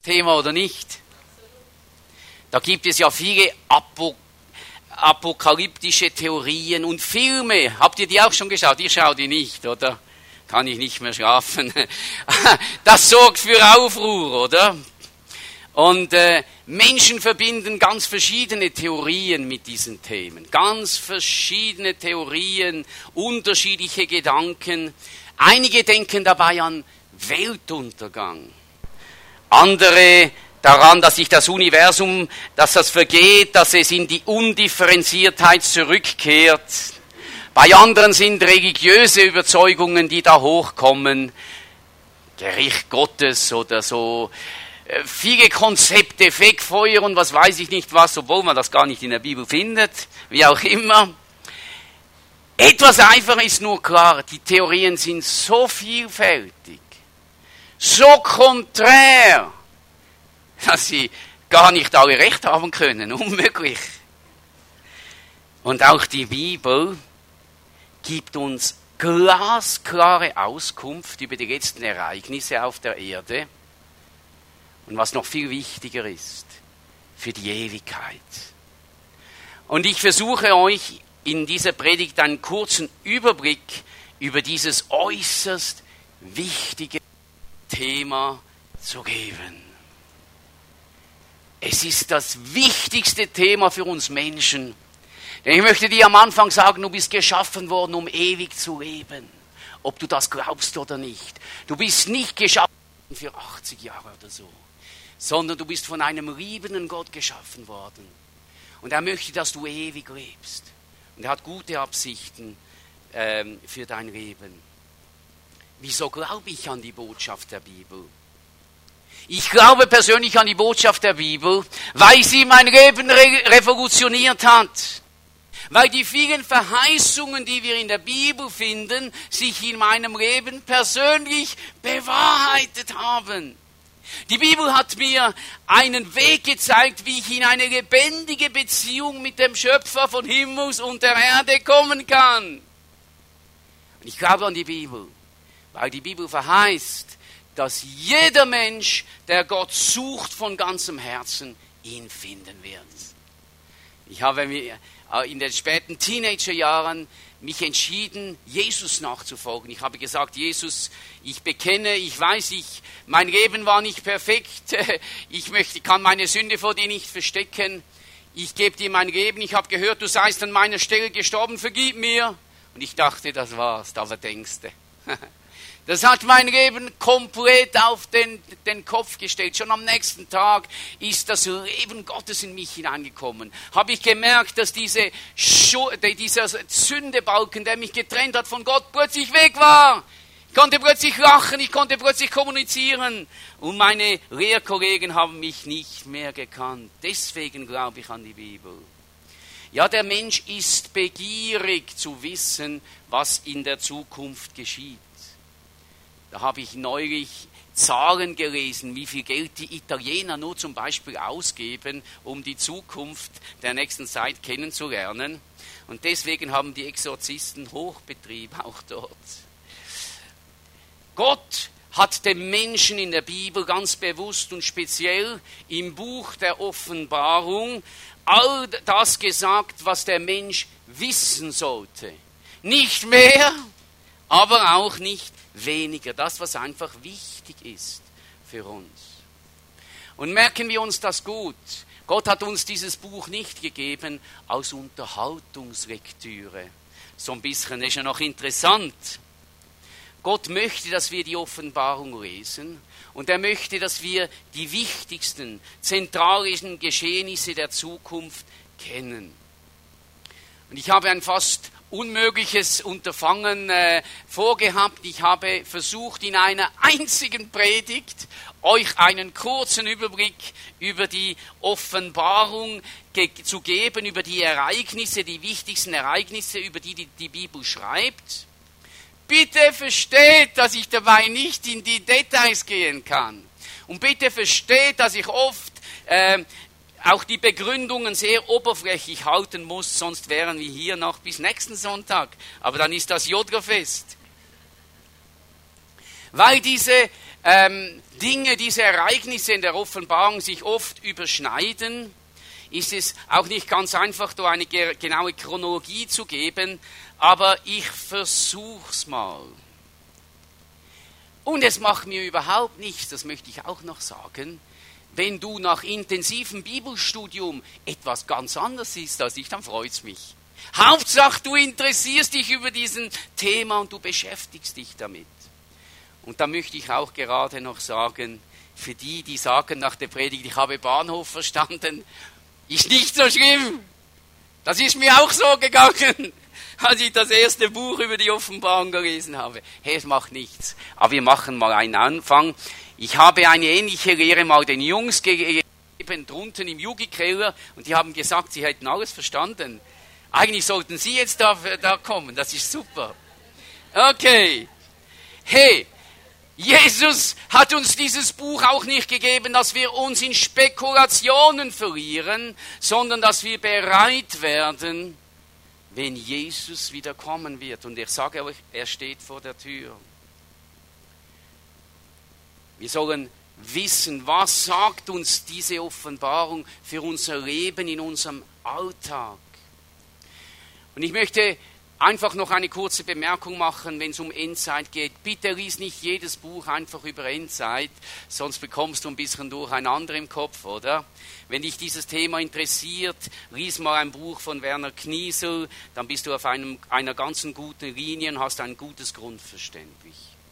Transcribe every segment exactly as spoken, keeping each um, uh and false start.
Thema oder nicht? Da gibt es ja viele Apo- apokalyptische Theorien und Filme. Habt ihr die auch schon geschaut? Ihr schaut die nicht, oder? Kann ich nicht mehr schlafen. Das sorgt für Aufruhr, oder? Und äh, Menschen verbinden ganz verschiedene Theorien mit diesen Themen. Ganz verschiedene Theorien, unterschiedliche Gedanken. Einige denken dabei an Weltuntergang. Andere daran, dass sich das Universum, dass das vergeht, dass es in die Undifferenziertheit zurückkehrt. Bei anderen sind religiöse Überzeugungen, die da hochkommen. Gericht Gottes oder so. Viele Konzepte, Fegfeuer und was weiß ich nicht was, obwohl man das gar nicht in der Bibel findet, wie auch immer. Etwas einfacher ist nur klar, die Theorien sind so vielfältig, so konträr, dass sie gar nicht alle recht haben können, unmöglich. Und auch die Bibel gibt uns glasklare Auskunft über die letzten Ereignisse auf der Erde. Und was noch viel wichtiger ist, für die Ewigkeit. Und ich versuche euch in dieser Predigt einen kurzen Überblick über dieses äußerst wichtige Thema zu geben. Es ist das wichtigste Thema für uns Menschen. Denn ich möchte dir am Anfang sagen, du bist geschaffen worden, um ewig zu leben. Ob du das glaubst oder nicht. Du bist nicht geschaffen für achtzig Jahre oder so. Sondern du bist von einem liebenden Gott geschaffen worden. Und er möchte, dass du ewig lebst. Und er hat gute Absichten ähm, für dein Leben. Wieso glaube ich an die Botschaft der Bibel? Ich glaube persönlich an die Botschaft der Bibel, weil sie mein Leben re- revolutioniert hat. Weil die vielen Verheißungen, die wir in der Bibel finden, sich in meinem Leben persönlich bewahrheitet haben. Die Bibel hat mir einen Weg gezeigt, wie ich in eine lebendige Beziehung mit dem Schöpfer von Himmels und der Erde kommen kann. Und ich glaube an die Bibel, weil die Bibel verheißt, dass jeder Mensch, der Gott sucht von ganzem Herzen, ihn finden wird. Ich habe mir in den späten Teenagerjahren mich entschieden, Jesus nachzufolgen. Ich habe gesagt, Jesus, ich bekenne, ich weiß, ich, mein Leben war nicht perfekt. Ich möchte, kann meine Sünde vor dir nicht verstecken. Ich gebe dir mein Leben. Ich habe gehört, du seist an meiner Stelle gestorben. Vergib mir. Und ich dachte, das war's. Aber denkst du. Das hat mein Leben komplett auf den, den Kopf gestellt. Schon am nächsten Tag ist das Leben Gottes in mich hineingekommen. Habe ich gemerkt, dass diese Schu- dieser Sündebalken, der mich getrennt hat von Gott, plötzlich weg war. Ich konnte plötzlich lachen, ich konnte plötzlich kommunizieren. Und meine Lehrkollegen haben mich nicht mehr gekannt. Deswegen glaube ich an die Bibel. Ja, der Mensch ist begierig zu wissen, was in der Zukunft geschieht. Da habe ich neulich Zahlen gelesen, wie viel Geld die Italiener nur zum Beispiel ausgeben, um die Zukunft der nächsten Zeit kennenzulernen. Und deswegen haben die Exorzisten Hochbetrieb auch dort. Gott hat dem Menschen in der Bibel ganz bewusst und speziell im Buch der Offenbarung all das gesagt, was der Mensch wissen sollte. Nicht mehr, aber auch nicht weniger. Das, was einfach wichtig ist für uns. Und merken wir uns das gut. Gott hat uns dieses Buch nicht gegeben als Unterhaltungslektüre. So ein bisschen ist ja noch interessant. Gott möchte, dass wir die Offenbarung lesen und er möchte, dass wir die wichtigsten, zentralen Geschehnisse der Zukunft kennen. Und ich habe ein fast unmögliches Unterfangen äh, vorgehabt. Ich habe versucht, in einer einzigen Predigt euch einen kurzen Überblick über die Offenbarung ge- zu geben, über die Ereignisse, die wichtigsten Ereignisse, über die die, die Bibel schreibt. Bitte versteht, dass ich dabei nicht in die Details gehen kann. Und bitte versteht, dass ich oft äh, auch die Begründungen sehr oberflächlich halten muss, sonst wären wir hier noch bis nächsten Sonntag. Aber dann ist das Jodlerfest. Weil diese ähm, Dinge, diese Ereignisse in der Offenbarung sich oft überschneiden, ist es auch nicht ganz einfach, da eine genaue Chronologie zu geben, aber ich versuch's mal. Und es macht mir überhaupt nichts, das möchte ich auch noch sagen, wenn du nach intensivem Bibelstudium etwas ganz anderes siehst als ich, dann freut's mich. Hauptsache, du interessierst dich über diesen Thema und du beschäftigst dich damit. Und da möchte ich auch gerade noch sagen, für die, die sagen nach der Predigt, ich habe Bahnhof verstanden, ist nicht so schlimm. Das ist mir auch so gegangen, als ich das erste Buch über die Offenbarung gelesen habe. Hey, es macht nichts. Aber wir machen mal einen Anfang. Ich habe eine ähnliche Lehre mal den Jungs gegeben, drunten im Jugendkeller, und die haben gesagt, sie hätten alles verstanden. Eigentlich sollten sie jetzt da, da kommen, das ist super. Okay. Hey, Jesus hat uns dieses Buch auch nicht gegeben, dass wir uns in Spekulationen verlieren, sondern dass wir bereit werden, wenn Jesus wieder kommen wird. Und ich sage euch, er steht vor der Tür. Wir sollen wissen, was sagt uns diese Offenbarung für unser Leben in unserem Alltag. Und ich möchte einfach noch eine kurze Bemerkung machen, wenn es um Endzeit geht. Bitte lies nicht jedes Buch einfach über Endzeit, sonst bekommst du ein bisschen Durcheinander im Kopf, oder? Wenn dich dieses Thema interessiert, lies mal ein Buch von Werner Kniesel, dann bist du auf einem, einer ganzen guten Linie und hast ein gutes Grundverständnis.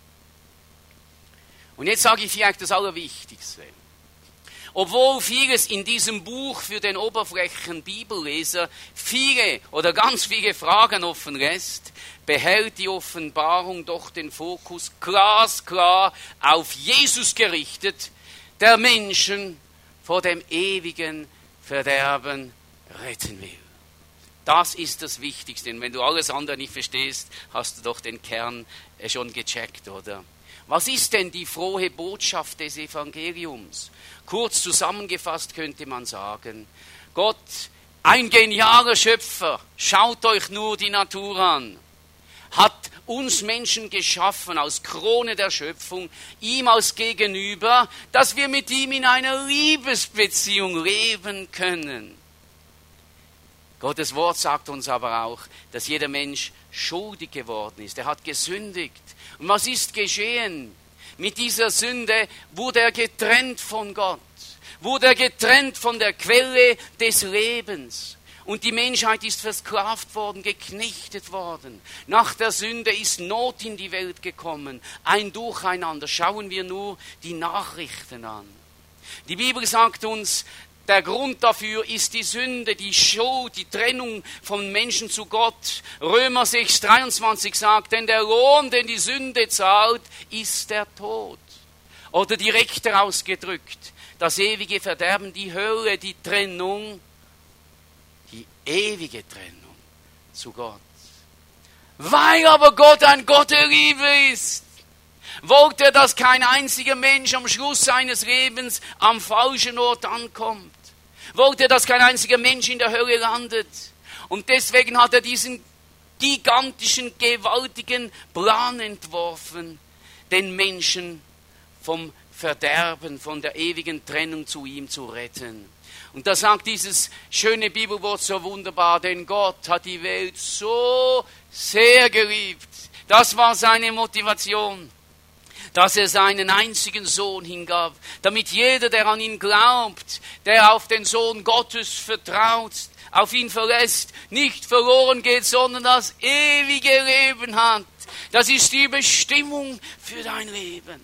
Und jetzt sage ich vielleicht das Allerwichtigste. Obwohl vieles in diesem Buch für den oberflächlichen Bibelleser viele oder ganz viele Fragen offen lässt, behält die Offenbarung doch den Fokus glasklar auf Jesus gerichtet, der Menschen vor dem ewigen Verderben retten will. Das ist das Wichtigste. Und wenn du alles andere nicht verstehst, hast du doch den Kern schon gecheckt, oder? Was ist denn die frohe Botschaft des Evangeliums? Kurz zusammengefasst könnte man sagen, Gott, ein genialer Schöpfer, schaut euch nur die Natur an, hat uns Menschen geschaffen als Krone der Schöpfung, ihm als Gegenüber, dass wir mit ihm in einer Liebesbeziehung leben können. Gottes Wort sagt uns aber auch, dass jeder Mensch schuldig geworden ist. Er hat gesündigt. Und was ist geschehen? Mit dieser Sünde wurde er getrennt von Gott, wurde er getrennt von der Quelle des Lebens. Und die Menschheit ist versklavt worden, geknechtet worden. Nach der Sünde ist Not in die Welt gekommen, ein Durcheinander. Schauen wir nur die Nachrichten an. Die Bibel sagt uns, der Grund dafür ist die Sünde, die Schuld, die Trennung von Menschen zu Gott. Römer sechs dreiundzwanzig sagt, denn der Lohn, den die Sünde zahlt, ist der Tod. Oder direkter ausgedrückt, das ewige Verderben, die Hölle, die Trennung, die ewige Trennung zu Gott. Weil aber Gott ein Gott der Liebe ist, wollte er, dass kein einziger Mensch am Schluss seines Lebens am falschen Ort ankommt. Wollte er, dass kein einziger Mensch in der Hölle landet. Und deswegen hat er diesen gigantischen, gewaltigen Plan entworfen, den Menschen vom Verderben, von der ewigen Trennung zu ihm zu retten. Und da sagt dieses schöne Bibelwort so wunderbar, denn Gott hat die Welt so sehr geliebt. Das war seine Motivation, dass er seinen einzigen Sohn hingab, damit jeder, der an ihn glaubt, der auf den Sohn Gottes vertraut, auf ihn verlässt, nicht verloren geht, sondern das ewige Leben hat. Das ist die Bestimmung für dein Leben.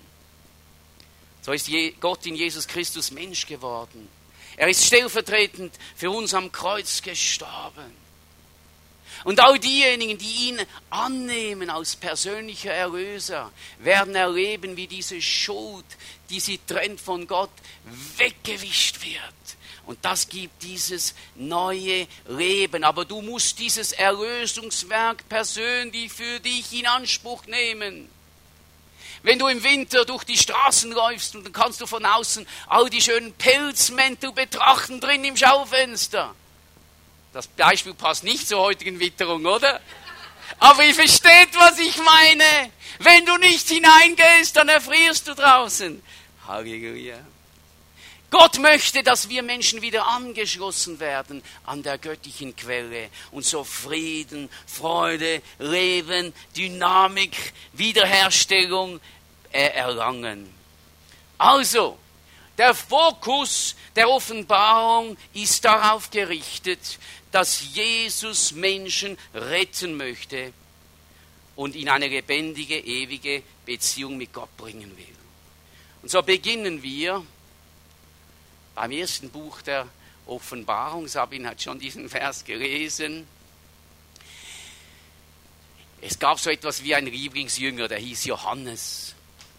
So ist Gott in Jesus Christus Mensch geworden. Er ist stellvertretend für uns am Kreuz gestorben. Und all diejenigen, die ihn annehmen als persönlicher Erlöser, werden erleben, wie diese Schuld, die sie trennt von Gott, weggewischt wird. Und das gibt dieses neue Leben. Aber du musst dieses Erlösungswerk persönlich für dich in Anspruch nehmen. Wenn du im Winter durch die Straßen läufst und dann kannst du von außen all die schönen Pelzmäntel betrachten drin im Schaufenster. Das Beispiel passt nicht zur heutigen Witterung, oder? Aber ihr versteht, was ich meine. Wenn du nicht hineingehst, dann erfrierst du draußen. Halleluja. Gott möchte, dass wir Menschen wieder angeschlossen werden an der göttlichen Quelle und so Frieden, Freude, Leben, Dynamik, Wiederherstellung erlangen. Also, der Fokus der Offenbarung ist darauf gerichtet, dass Jesus Menschen retten möchte und in eine lebendige, ewige Beziehung mit Gott bringen will. Und so beginnen wir beim ersten Buch der Offenbarung. Sabine hat schon diesen Vers gelesen. Es gab so etwas wie einen Lieblingsjünger, der hieß Johannes.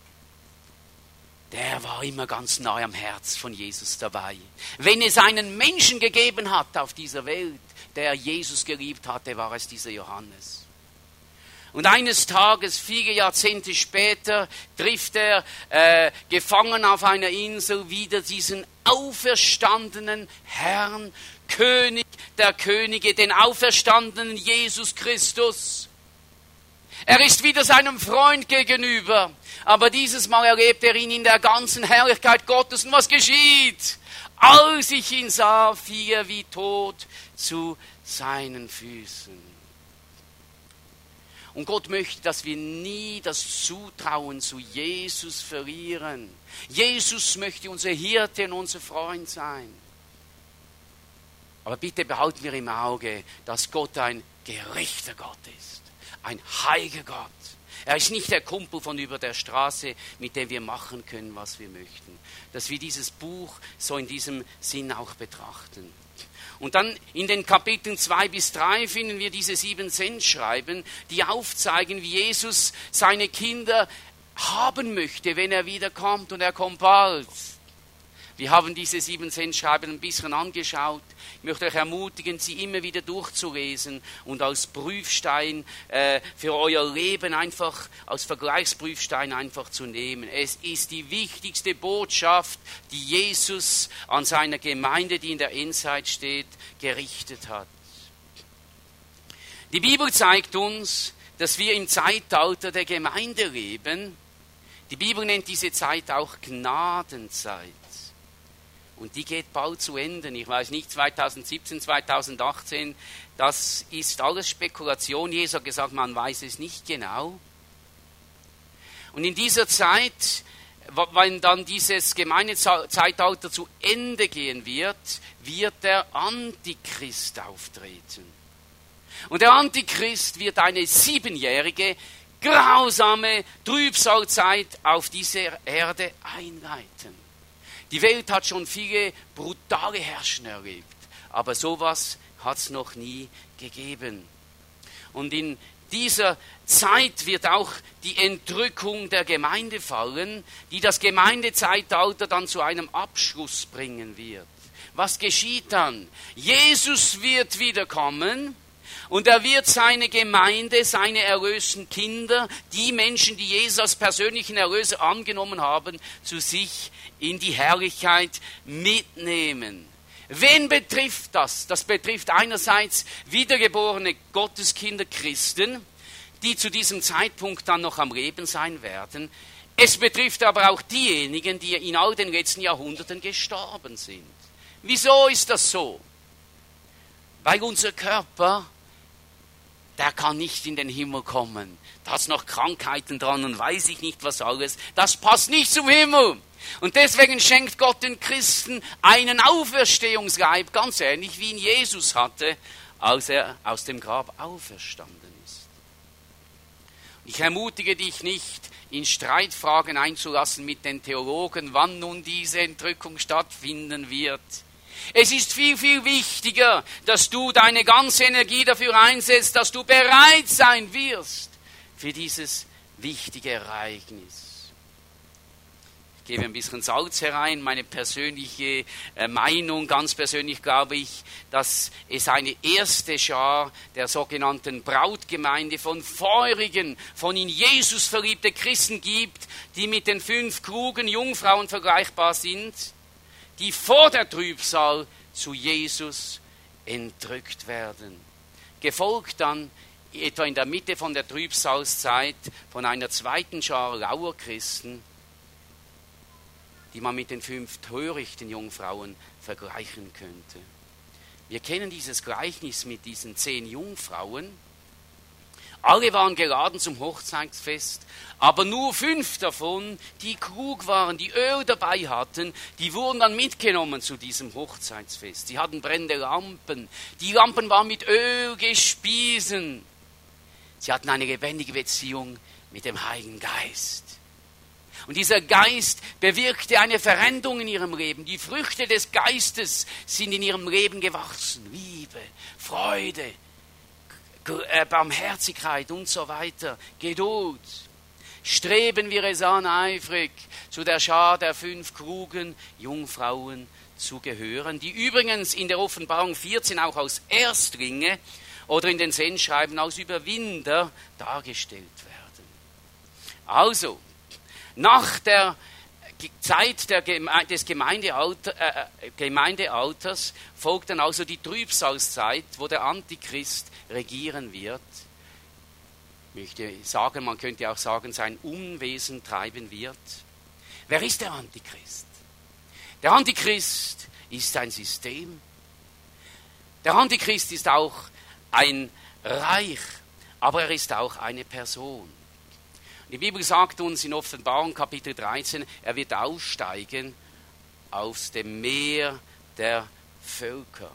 Der war immer ganz nahe am Herz von Jesus dabei. Wenn es einen Menschen gegeben hat auf dieser Welt, der Jesus geliebt hatte, war es dieser Johannes. Und eines Tages, viele Jahrzehnte später, trifft er äh, gefangen auf einer Insel wieder diesen auferstandenen Herrn, König der Könige, den auferstandenen Jesus Christus. Er ist wieder seinem Freund gegenüber, aber dieses Mal erlebt er ihn in der ganzen Herrlichkeit Gottes. Und was geschieht? Als ich ihn sah, fiel er wie tot zu seinen Füßen. Und Gott möchte, dass wir nie das Zutrauen zu Jesus verlieren. Jesus möchte unser Hirte und unser Freund sein. Aber bitte behalten wir im Auge, dass Gott ein gerechter Gott ist. Ein heiliger Gott. Er ist nicht der Kumpel von über der Straße, mit dem wir machen können, was wir möchten. Dass wir dieses Buch so in diesem Sinn auch betrachten. Und dann in den Kapiteln zwei bis drei finden wir diese sieben Sendschreiben, die aufzeigen, wie Jesus seine Kinder haben möchte, wenn er wiederkommt, und er kommt bald. Wir haben diese sieben Sendschreiben ein bisschen angeschaut. Ich möchte euch ermutigen, sie immer wieder durchzulesen und als Prüfstein äh, für euer Leben einfach, als Vergleichsprüfstein einfach zu nehmen. Es ist die wichtigste Botschaft, die Jesus an seiner Gemeinde, die in der Endzeit steht, gerichtet hat. Die Bibel zeigt uns, dass wir im Zeitalter der Gemeinde leben. Die Bibel nennt diese Zeit auch Gnadenzeit. Und die geht bald zu Ende. Ich weiß nicht, zwanzig siebzehn, zwanzig achtzehn, das ist alles Spekulation. Jesus hat gesagt, man weiß es nicht genau. Und in dieser Zeit, wenn dann dieses Gemeindezeitalter zu Ende gehen wird, wird der Antichrist auftreten. Und der Antichrist wird eine siebenjährige, grausame Trübsalzeit auf dieser Erde einleiten. Die Welt hat schon viele brutale Herrscher erlebt, aber sowas hat es noch nie gegeben. Und in dieser Zeit wird auch die Entrückung der Gemeinde fallen, die das Gemeindezeitalter dann zu einem Abschluss bringen wird. Was geschieht dann? Jesus wird wiederkommen und er wird seine Gemeinde, seine erlösten Kinder, die Menschen, die Jesus als persönlichen Erlöser angenommen haben, zu sich in die Herrlichkeit mitnehmen. Wen betrifft das? Das betrifft einerseits wiedergeborene Gotteskinder, Christen, die zu diesem Zeitpunkt dann noch am Leben sein werden. Es betrifft aber auch diejenigen, die in all den letzten Jahrhunderten gestorben sind. Wieso ist das so? Weil unser Körper, der kann nicht in den Himmel kommen. Da hat noch Krankheiten dran und weiß ich nicht was alles. Das passt nicht zum Himmel. Und deswegen schenkt Gott den Christen einen Auferstehungsleib, ganz ähnlich wie ihn Jesus hatte, als er aus dem Grab auferstanden ist. Ich ermutige dich nicht, in Streitfragen einzulassen mit den Theologen, wann nun diese Entrückung stattfinden wird. Es ist viel, viel wichtiger, dass du deine ganze Energie dafür einsetzt, dass du bereit sein wirst für dieses wichtige Ereignis. Ich gebe ein bisschen Salz herein, meine persönliche äh, Meinung. Ganz persönlich glaube ich, dass es eine erste Schar der sogenannten Brautgemeinde von feurigen, von in Jesus verliebten Christen gibt, die mit den fünf klugen Jungfrauen vergleichbar sind, die vor der Trübsal zu Jesus entrückt werden. Gefolgt dann etwa in der Mitte von der Trübsalzeit von einer zweiten Schar Lauerchristen, die man mit den fünf törichten Jungfrauen vergleichen könnte. Wir kennen dieses Gleichnis mit diesen zehn Jungfrauen. Alle waren geladen zum Hochzeitsfest, aber nur fünf davon, die klug waren, die Öl dabei hatten, die wurden dann mitgenommen zu diesem Hochzeitsfest. Sie hatten brennende Lampen, die Lampen waren mit Öl gespiesen. Sie hatten eine lebendige Beziehung mit dem Heiligen Geist. Und dieser Geist bewirkte eine Veränderung in ihrem Leben. Die Früchte des Geistes sind in ihrem Leben gewachsen. Liebe, Freude, Barmherzigkeit und so weiter, Geduld. Streben wir es an, eifrig zu der Schar der fünf klugen Jungfrauen zu gehören, die übrigens in der Offenbarung vierzehn auch als Erstlinge oder in den Sendschreiben als Überwinder dargestellt werden. Also, nach der Zeit der Geme- des Gemeindealter, äh, Gemeindealters folgt dann also die Trübsalzeit, wo der Antichrist regieren wird. Ich möchte sagen, man könnte auch sagen, sein Unwesen treiben wird. Wer ist der Antichrist? Der Antichrist ist ein System. Der Antichrist ist auch ein Reich, aber er ist auch eine Person. Die Bibel sagt uns in Offenbarung Kapitel dreizehn, er wird aufsteigen aus dem Meer der Völker.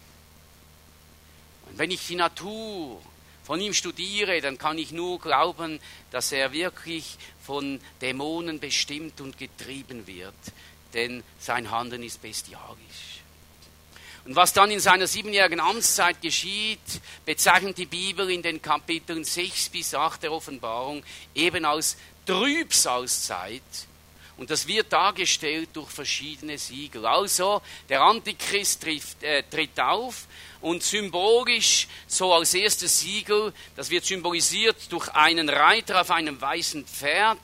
Und wenn ich die Natur von ihm studiere, dann kann ich nur glauben, dass er wirklich von Dämonen bestimmt und getrieben wird, denn sein Handeln ist bestialisch. Und was dann in seiner siebenjährigen Amtszeit geschieht, bezeichnet die Bibel in den Kapiteln sechs bis acht der Offenbarung eben als Trübsalzeit. Und das wird dargestellt durch verschiedene Siegel. Also der Antichrist trifft, äh, tritt auf und symbolisch so als erstes Siegel, das wird symbolisiert durch einen Reiter auf einem weißen Pferd.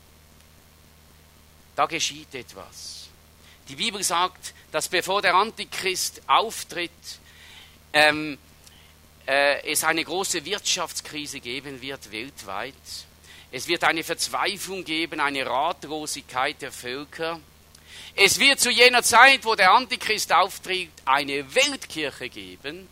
Da geschieht etwas. Die Bibel sagt, dass bevor der Antichrist auftritt, ähm, äh, es eine große Wirtschaftskrise geben wird weltweit. Es wird eine Verzweiflung geben, eine Ratlosigkeit der Völker. Es wird zu jener Zeit, wo der Antichrist auftritt, eine Weltkirche geben,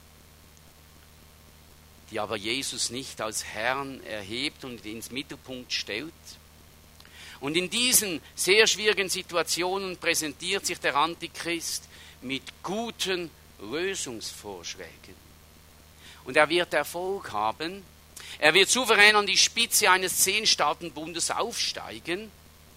die aber Jesus nicht als Herrn erhebt und ins Mittelpunkt stellt. Und in diesen sehr schwierigen Situationen präsentiert sich der Antichrist mit guten Lösungsvorschlägen. Und er wird Erfolg haben. Er wird souverän an die Spitze eines Zehn-Staaten-Bundes aufsteigen.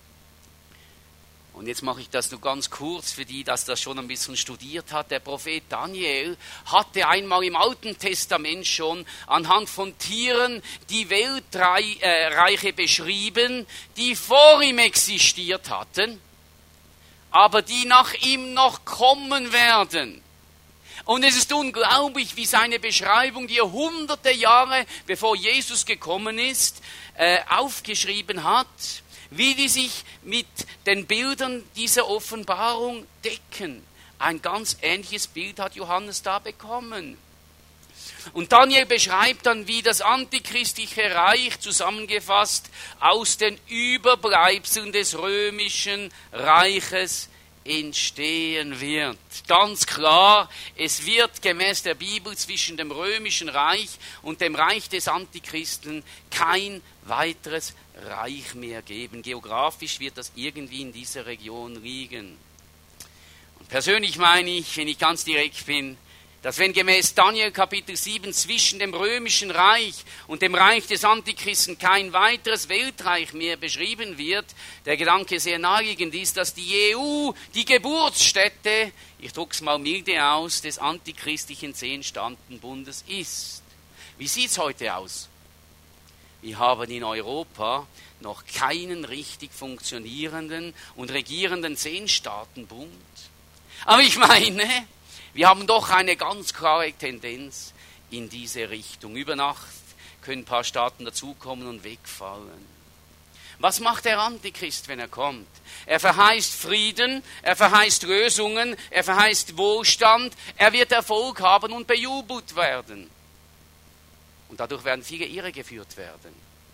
Und jetzt mache ich das nur ganz kurz für die, dass das schon ein bisschen studiert hat. Der Prophet Daniel hatte einmal im Alten Testament schon anhand von Tieren die Weltreiche beschrieben, die vor ihm existiert hatten, aber die nach ihm noch kommen werden. Und es ist unglaublich, wie seine Beschreibung, die er hunderte Jahre bevor Jesus gekommen ist, äh, aufgeschrieben hat, wie die sich mit den Bildern dieser Offenbarung decken. Ein ganz ähnliches Bild hat Johannes da bekommen. Und Daniel beschreibt dann, wie das antichristliche Reich zusammengefasst aus den Überbleibseln des römischen Reiches entstehen wird. Ganz klar, es wird gemäß der Bibel zwischen dem römischen Reich und dem Reich des Antichristen kein weiteres Reich mehr geben. Geografisch wird das irgendwie in dieser Region liegen. Und persönlich meine ich, wenn ich ganz direkt bin, dass wenn gemäß Daniel Kapitel sieben zwischen dem römischen Reich und dem Reich des Antichristen kein weiteres Weltreich mehr beschrieben wird, der Gedanke sehr naheliegend ist, dass die E U die Geburtsstätte, ich drücke es mal milde aus, des antichristlichen Zehn-Staaten-Bundes ist. Wie sieht es heute aus? Wir haben in Europa noch keinen richtig funktionierenden und regierenden Zehn-Staaten-Bund. Aber ich meine, wir haben doch eine ganz klare Tendenz in diese Richtung. Über Nacht können ein paar Staaten dazukommen und wegfallen. Was macht der Antichrist, wenn er kommt? Er verheißt Frieden, er verheißt Lösungen, er verheißt Wohlstand, er wird Erfolg haben und bejubelt werden. Und dadurch werden viele irregeführt werden.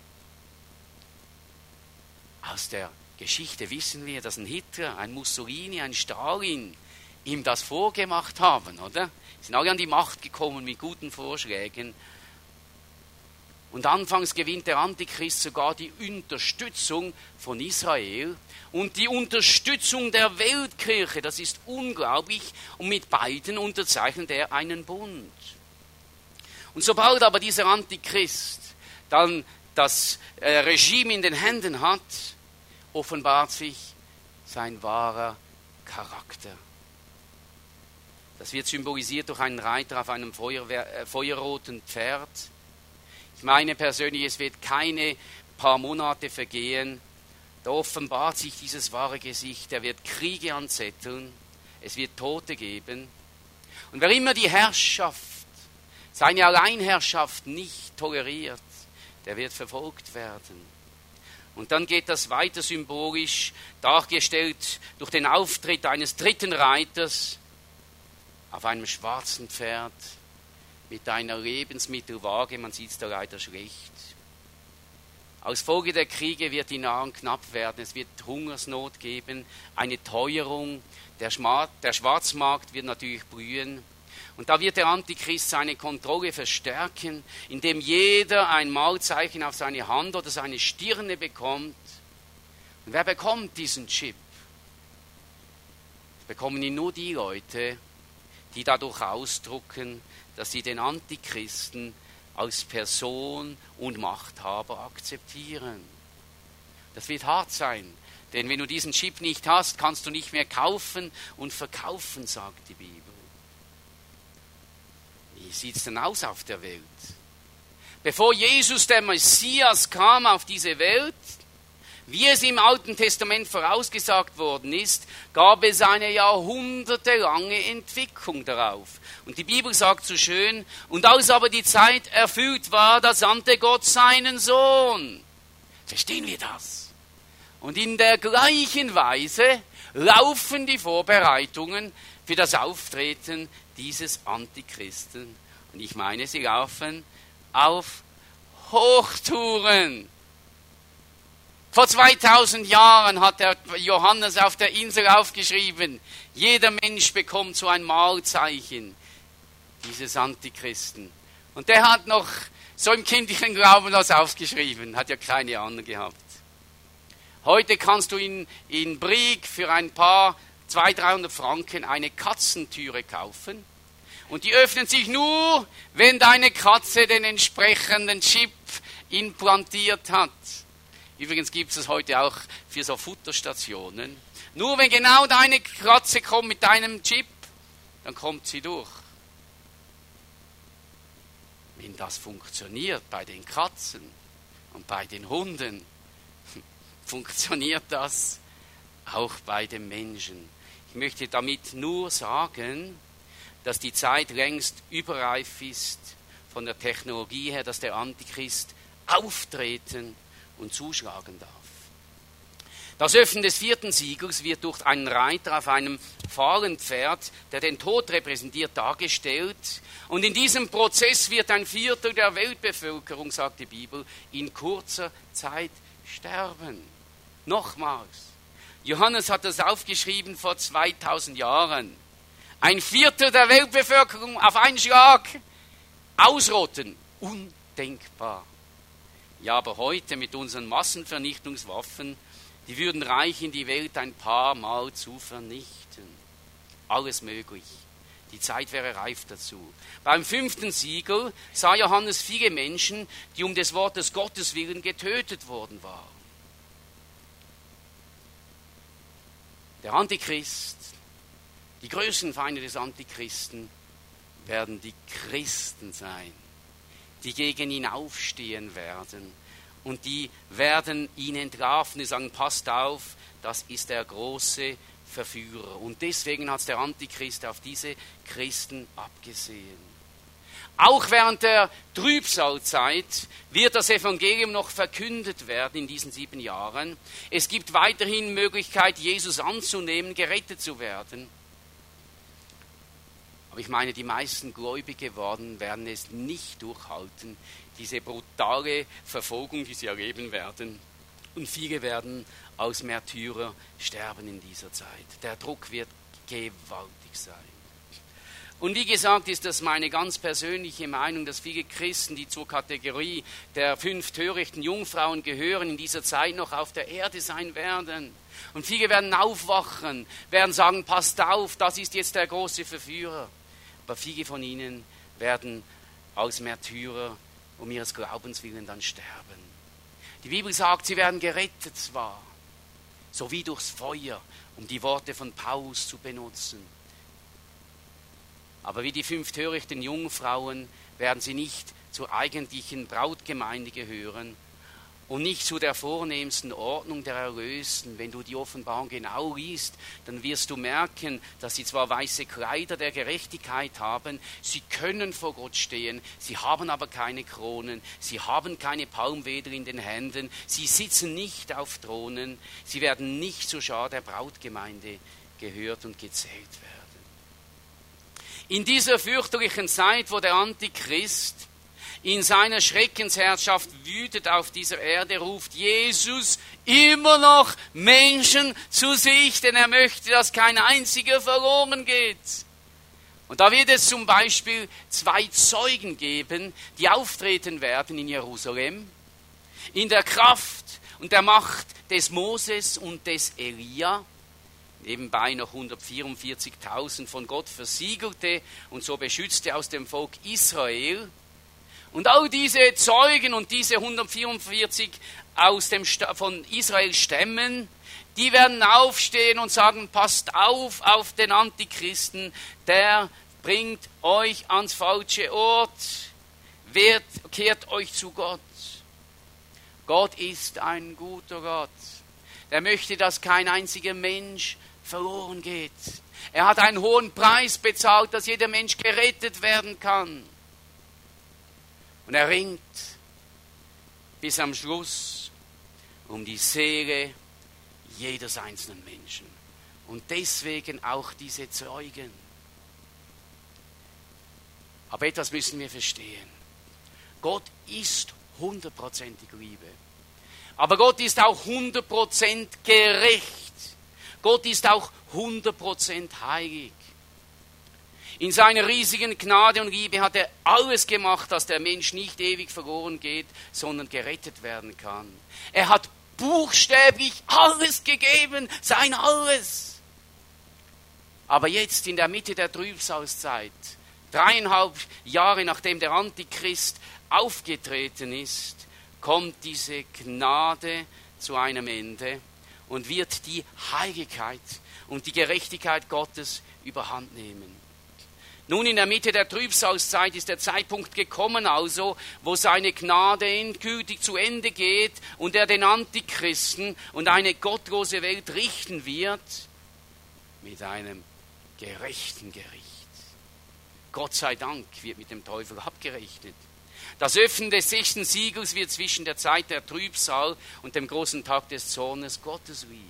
Aus der Geschichte wissen wir, dass ein Hitler, ein Mussolini, ein Stalin ihm das vorgemacht haben, oder? Sie sind alle an die Macht gekommen mit guten Vorschlägen. Und anfangs gewinnt der Antichrist sogar die Unterstützung von Israel und die Unterstützung der Weltkirche. Das ist unglaublich. Und mit beiden unterzeichnet er einen Bund. Und sobald aber dieser Antichrist dann das äh, Regime in den Händen hat, offenbart sich sein wahrer Charakter. Das wird symbolisiert durch einen Reiter auf einem Feuerwehr, äh, feuerroten Pferd. Ich meine persönlich, es wird keine paar Monate vergehen, da offenbart sich dieses wahre Gesicht. Er wird Kriege anzetteln, es wird Tote geben. Und wer immer die Herrschaft, seine Alleinherrschaft nicht toleriert, der wird verfolgt werden. Und dann geht das weiter symbolisch, dargestellt durch den Auftritt eines dritten Reiters auf einem schwarzen Pferd mit einer Lebensmittelwaage, man sieht es da leider schlecht. Als Folge der Kriege wird die Nahrung knapp werden, es wird Hungersnot geben, eine Teuerung, der, Schma- der Schwarzmarkt wird natürlich blühen. Und da wird der Antichrist seine Kontrolle verstärken, indem jeder ein Malzeichen auf seine Hand oder seine Stirne bekommt. Und wer bekommt diesen Chip? Das bekommen ihn nur die Leute, die dadurch ausdrucken, dass sie den Antichristen als Person und Machthaber akzeptieren. Das wird hart sein, denn wenn du diesen Chip nicht hast, kannst du nicht mehr kaufen und verkaufen, sagt die Bibel. Wie sieht es denn aus auf der Welt? Bevor Jesus, der Messias, kam auf diese Welt, wie es im Alten Testament vorausgesagt worden ist, gab es eine jahrhundertelange Entwicklung darauf. Und die Bibel sagt so schön, und als aber die Zeit erfüllt war, da sandte Gott seinen Sohn. Verstehen wir das? Und in der gleichen Weise laufen die Vorbereitungen für das Auftreten dieses Antichristen. Und ich meine, sie laufen auf Hochtouren. Vor zweitausend Jahren hat der Johannes auf der Insel aufgeschrieben, jeder Mensch bekommt so ein Mahlzeichen dieses Antichristen. Und der hat noch so im kindlichen Glauben das aufgeschrieben, hat ja keine Ahnung gehabt. Heute kannst du in, in Brieg für ein paar, zweihundert, dreihundert Franken eine Katzentüre kaufen. Und die öffnen sich nur, wenn deine Katze den entsprechenden Chip implantiert hat. Übrigens gibt es das heute auch für so Futterstationen. Nur wenn genau deine Katze kommt mit deinem Chip, dann kommt sie durch. Wenn das funktioniert bei den Katzen und bei den Hunden, funktioniert das auch bei den Menschen. Ich möchte damit nur sagen, dass die Zeit längst überreif ist von der Technologie her, dass der Antichrist auftreten und zuschlagen darf. Das Öffnen des vierten Siegels wird durch einen Reiter auf einem fahlen Pferd, der den Tod repräsentiert, dargestellt. Und in diesem Prozess wird ein Viertel der Weltbevölkerung, sagt die Bibel, in kurzer Zeit sterben. Nochmals. Johannes hat das aufgeschrieben vor zweitausend Jahren. Ein Viertel der Weltbevölkerung auf einen Schlag ausrotten. Undenkbar. Ja, aber heute mit unseren Massenvernichtungswaffen, die würden reichen, die Welt ein paar Mal zu vernichten. Alles möglich. Die Zeit wäre reif dazu. Beim fünften Siegel sah Johannes viele Menschen, die um des Wortes Gottes willen getötet worden waren. Der Antichrist, die größten Feinde des Antichristen werden die Christen sein, die gegen ihn aufstehen werden. Und die werden ihn entlarven, die sagen, passt auf, das ist der große Verführer. Und deswegen hat der Antichrist auf diese Christen abgesehen. Auch während der Trübsalzeit wird das Evangelium noch verkündet werden in diesen sieben Jahren. Es gibt weiterhin Möglichkeit, Jesus anzunehmen, gerettet zu werden. Aber ich meine, die meisten Gläubige geworden werden es nicht durchhalten, diese brutale Verfolgung, die sie erleben werden. Und viele werden als Märtyrer sterben in dieser Zeit. Der Druck wird gewaltig sein. Und wie gesagt, ist das meine ganz persönliche Meinung, dass viele Christen, die zur Kategorie der fünf törichten Jungfrauen gehören, in dieser Zeit noch auf der Erde sein werden. Und viele werden aufwachen, werden sagen, passt auf, das ist jetzt der große Verführer. Aber viele von ihnen werden als Märtyrer um ihres Glaubens willen dann sterben. Die Bibel sagt, sie werden gerettet zwar, so wie durchs Feuer, um die Worte von Paulus zu benutzen. Aber wie die fünf törichten Jungfrauen werden sie nicht zur eigentlichen Brautgemeinde gehören und nicht zu der vornehmsten Ordnung der Erlösten. Wenn du die Offenbarung genau liest, dann wirst du merken, dass sie zwar weiße Kleider der Gerechtigkeit haben, sie können vor Gott stehen, sie haben aber keine Kronen, sie haben keine Palmwedel in den Händen, sie sitzen nicht auf Thronen, sie werden nicht zur Schar der Brautgemeinde gehört und gezählt werden. In dieser fürchterlichen Zeit, wo der Antichrist in seiner Schreckensherrschaft wütet auf dieser Erde, ruft Jesus immer noch Menschen zu sich, denn er möchte, dass kein einziger verloren geht. Und da wird es zum Beispiel zwei Zeugen geben, die auftreten werden in Jerusalem, in der Kraft und der Macht des Moses und des Elia. Nebenbei noch hundertvierundvierzigtausend von Gott versiegelte und so beschützte aus dem Volk Israel. Und all diese Zeugen und diese hundertvierundvierzig aus dem von Israel Stämmen, die werden aufstehen und sagen, passt auf auf den Antichristen, der bringt euch ans falsche Ort, wehrt, kehrt euch zu Gott. Gott ist ein guter Gott. Er möchte, dass kein einziger Mensch verloren geht. Er hat einen hohen Preis bezahlt, dass jeder Mensch gerettet werden kann. Und er ringt bis am Schluss um die Seele jedes einzelnen Menschen. Und deswegen auch diese Zeugen. Aber etwas müssen wir verstehen. Gott ist hundertprozentig Liebe. Aber Gott ist auch hundert Prozent gerecht. Gott ist auch hundert Prozent heilig. In seiner riesigen Gnade und Liebe hat er alles gemacht, dass der Mensch nicht ewig verloren geht, sondern gerettet werden kann. Er hat buchstäblich alles gegeben, sein Alles. Aber jetzt in der Mitte der Trübsalzeit, dreieinhalb Jahre nachdem der Antichrist aufgetreten ist, kommt diese Gnade zu einem Ende und wird die Heiligkeit und die Gerechtigkeit Gottes überhand nehmen. Nun, in der Mitte der Trübsalzeit ist der Zeitpunkt gekommen, also, wo seine Gnade endgültig zu Ende geht und er den Antichristen und eine gottlose Welt richten wird mit einem gerechten Gericht. Gott sei Dank wird mit dem Teufel abgerechnet. Das Öffnen des sechsten Siegels wird zwischen der Zeit der Trübsal und dem großen Tag des Zornes Gottes liegen.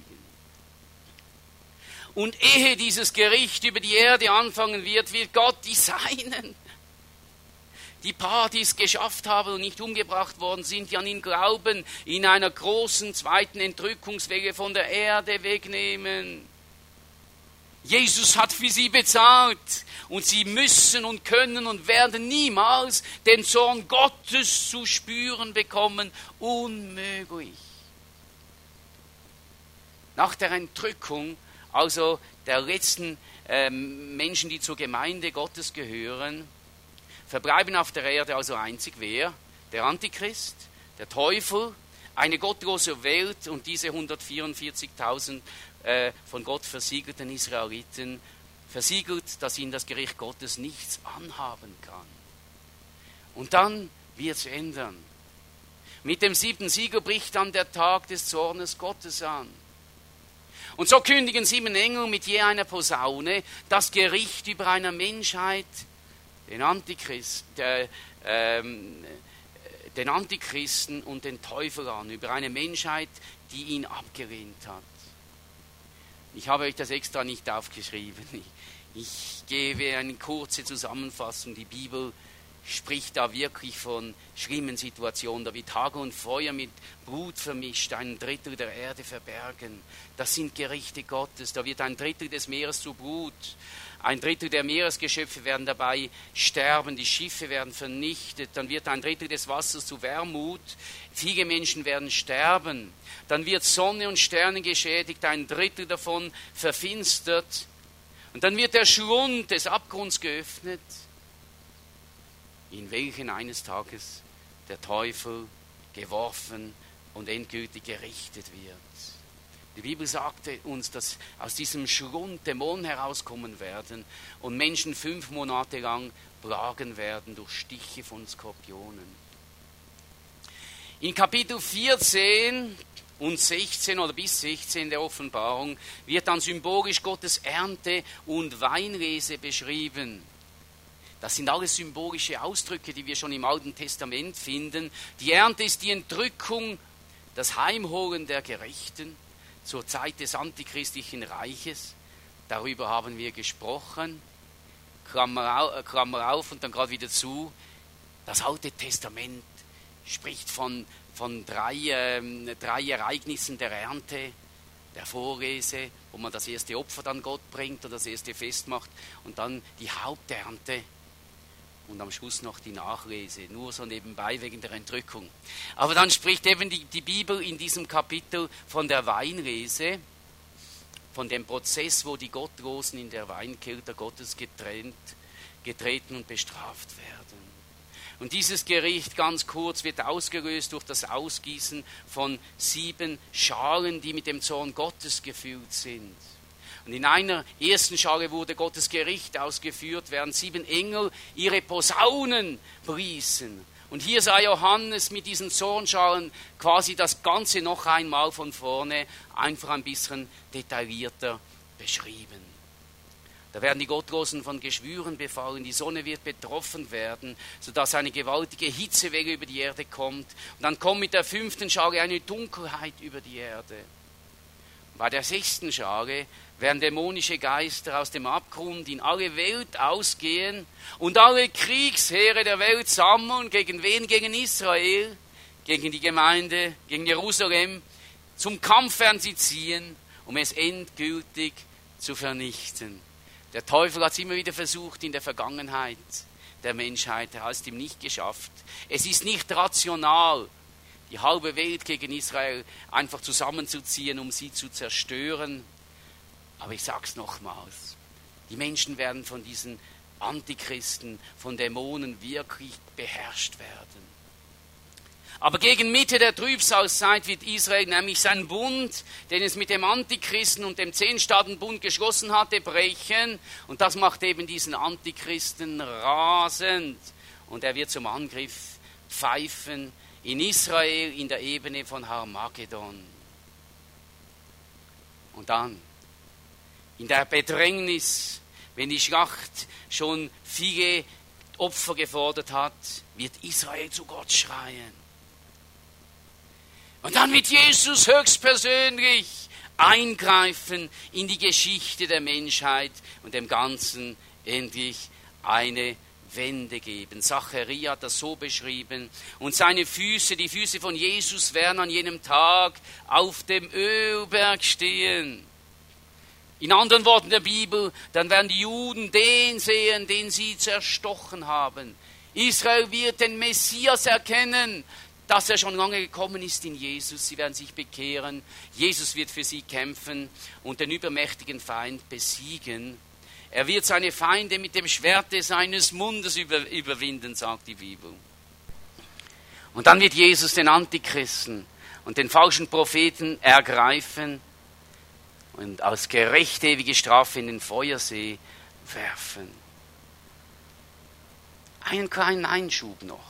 Und ehe dieses Gericht über die Erde anfangen wird, wird Gott die Seinen, die paar, die es geschafft haben und nicht umgebracht worden sind, die an ihn glauben, in einer großen zweiten Entrückungswelle von der Erde wegnehmen. Jesus hat für sie bezahlt und sie müssen und können und werden niemals den Zorn Gottes zu spüren bekommen. Unmöglich. Nach der Entrückung, also der letzten äh, Menschen, die zur Gemeinde Gottes gehören, verbleiben auf der Erde also einzig wer? Der Antichrist, der Teufel, eine gottlose Welt und diese hundertvierundvierzigtausend äh, von Gott versiegelten Israeliten, versiegelt, dass ihnen das Gericht Gottes nichts anhaben kann. Und dann wird es ändern. Mit dem siebten Siegel bricht dann der Tag des Zornes Gottes an. Und so kündigen sieben Engel mit je einer Posaune das Gericht über einer Menschheit, den Antichrist, äh, ähm, den Antichristen und den Teufel an, über eine Menschheit, die ihn abgelehnt hat. Ich habe euch das extra nicht aufgeschrieben. Ich gebe eine kurze Zusammenfassung. Die Bibel spricht da wirklich von schlimmen Situationen. Da wird Hagel und Feuer mit Blut vermischt, ein Drittel der Erde verbergen. Das sind Gerichte Gottes. Da wird ein Drittel des Meeres zu Blut. Ein Drittel der Meeresgeschöpfe werden dabei sterben, die Schiffe werden vernichtet, dann wird ein Drittel des Wassers zu Wermut, viele Menschen werden sterben, dann wird Sonne und Sterne geschädigt, ein Drittel davon verfinstert und dann wird der Schlund des Abgrunds geöffnet, in welchen eines Tages der Teufel geworfen und endgültig gerichtet wird. Die Bibel sagte uns, dass aus diesem Schlund Dämonen herauskommen werden und Menschen fünf Monate lang plagen werden durch Stiche von Skorpionen. In Kapitel vierzehn und sechzehn oder bis sechzehn der Offenbarung wird dann symbolisch Gottes Ernte und Weinlese beschrieben. Das sind alles symbolische Ausdrücke, die wir schon im Alten Testament finden. Die Ernte ist die Entrückung, das Heimholen der Gerechten zur Zeit des antichristlichen Reiches. Darüber haben wir gesprochen. Klammer auf, Klammer auf und dann gerade wieder zu. Das Alte Testament spricht von, von drei, äh, drei Ereignissen der Ernte, der Vorlese, wo man das erste Opfer dann Gott bringt oder das erste Fest macht und dann die Haupternte. Und am Schluss noch die Nachlese, nur so nebenbei wegen der Entrückung. Aber dann spricht eben die, die Bibel in diesem Kapitel von der Weinlese, von dem Prozess, wo die Gottlosen in der Weinkelter Gottes getrennt, getreten und bestraft werden. Und dieses Gericht, ganz kurz, wird ausgelöst durch das Ausgießen von sieben Schalen, die mit dem Zorn Gottes gefüllt sind. Und in einer ersten Schale wurde Gottes Gericht ausgeführt, während sieben Engel ihre Posaunen bliesen. Und hier sah Johannes mit diesen Zornschalen quasi das Ganze noch einmal von vorne, einfach ein bisschen detaillierter beschrieben. Da werden die Gottlosen von Geschwüren befallen, die Sonne wird betroffen werden, sodass eine gewaltige Hitzewelle über die Erde kommt. Und dann kommt mit der fünften Schale eine Dunkelheit über die Erde. Bei der sechsten Schale werden dämonische Geister aus dem Abgrund in alle Welt ausgehen und alle Kriegsheere der Welt sammeln. Gegen wen? Gegen Israel, gegen die Gemeinde, gegen Jerusalem. Zum Kampf werden sie ziehen, um es endgültig zu vernichten. Der Teufel hat es immer wieder versucht in der Vergangenheit der Menschheit. Er hat es ihm nicht geschafft. Es ist nicht rational, die halbe Welt gegen Israel einfach zusammenzuziehen, um sie zu zerstören. Aber ich sage es nochmals, die Menschen werden von diesen Antichristen, von Dämonen wirklich beherrscht werden. Aber gegen Mitte der Trübsalzeit wird Israel nämlich seinen Bund, den es mit dem Antichristen und dem Zehn-Staaten-Bund geschlossen hatte, brechen. Und das macht eben diesen Antichristen rasend. Und er wird zum Angriff pfeifen in Israel in der Ebene von Harmagedon. Und dann, in der Bedrängnis, wenn die Schlacht schon viele Opfer gefordert hat, wird Israel zu Gott schreien. Und dann wird Jesus höchstpersönlich eingreifen in die Geschichte der Menschheit und dem Ganzen endlich eine Wende geben. Zacharia hat das so beschrieben. Und seine Füße, die Füße von Jesus, werden an jenem Tag auf dem Ölberg stehen. In anderen Worten der Bibel, dann werden die Juden den sehen, den sie zerstochen haben. Israel wird den Messias erkennen, dass er schon lange gekommen ist in Jesus. Sie werden sich bekehren. Jesus wird für sie kämpfen und den übermächtigen Feind besiegen. Er wird seine Feinde mit dem Schwerte seines Mundes über, überwinden, sagt die Bibel. Und dann wird Jesus den Antichristen und den falschen Propheten ergreifen und als gerechte ewige Strafe in den Feuersee werfen. Einen kleinen Einschub noch.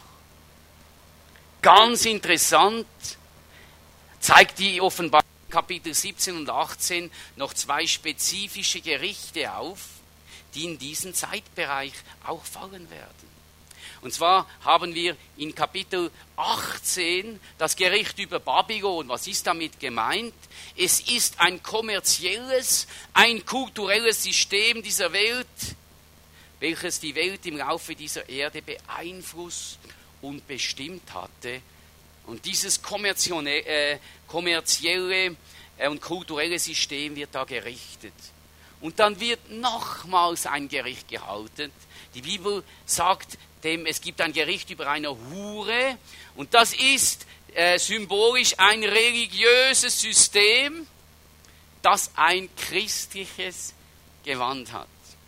Ganz interessant zeigt die Offenbarung Kapitel siebzehn und achtzehn noch zwei spezifische Gerichte auf, die in diesen Zeitbereich auch fallen werden. Und zwar haben wir in Kapitel achtzehn das Gericht über Babylon. Was ist damit gemeint? Es ist ein kommerzielles, ein kulturelles System dieser Welt, welches die Welt im Laufe dieser Erde beeinflusst und bestimmt hatte. Und dieses kommerzielle, äh, kommerzielle äh, und kulturelle System wird da gerichtet. Und dann wird nochmals ein Gericht gehalten. Die Bibel sagt, dem, es gibt ein Gericht über eine Hure. Und das ist äh, symbolisch ein religiöses System, das ein christliches Gewand hat.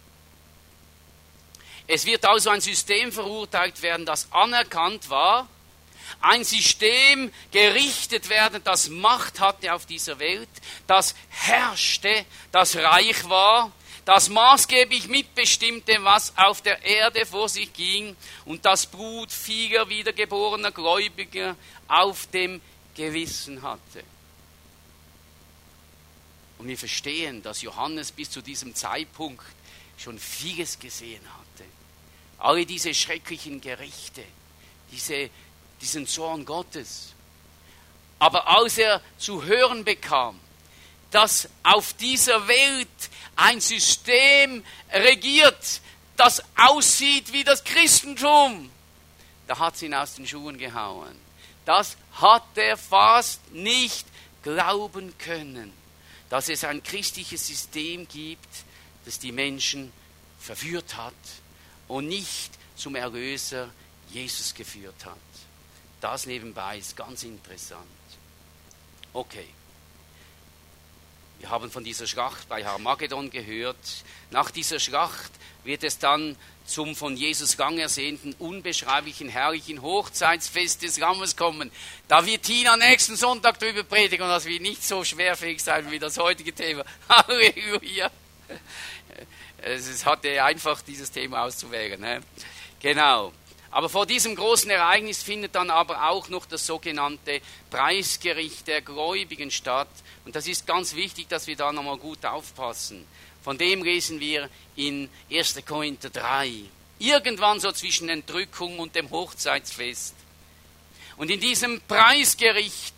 Es wird also ein System verurteilt werden, das anerkannt war, ein System gerichtet werden, das Macht hatte auf dieser Welt, das herrschte, das reich war, das maßgeblich mitbestimmte, was auf der Erde vor sich ging und das Blut vieler wiedergeborener Gläubiger auf dem Gewissen hatte. Und wir verstehen, dass Johannes bis zu diesem Zeitpunkt schon vieles gesehen hatte. Alle diese schrecklichen Gerichte, diese, diesen Zorn Gottes. Aber als er zu hören bekam, dass auf dieser Welt ein System regiert, das aussieht wie das Christentum, da hat es ihn aus den Schuhen gehauen. Das hat er fast nicht glauben können, dass es ein christliches System gibt, das die Menschen verführt hat und nicht zum Erlöser Jesus geführt hat. Das nebenbei ist ganz interessant. Okay. Wir haben von dieser Schlacht bei Armageddon gehört. Nach dieser Schlacht wird es dann zum von Jesus lang ersehnten, unbeschreiblichen, herrlichen Hochzeitsfest des Lammes kommen. Da wird Tina nächsten Sonntag drüber predigen und das wird nicht so schwerfällig sein wie das heutige Thema. Halleluja! Es hatte einfach, dieses Thema auszuwählen. Ne? Genau. Aber vor diesem großen Ereignis findet dann aber auch noch das sogenannte Preisgericht der Gläubigen statt. Und das ist ganz wichtig, dass wir da nochmal gut aufpassen. Von dem lesen wir in erster Korinther drei. Irgendwann so zwischen Entrückung und dem Hochzeitsfest. Und in diesem Preisgericht,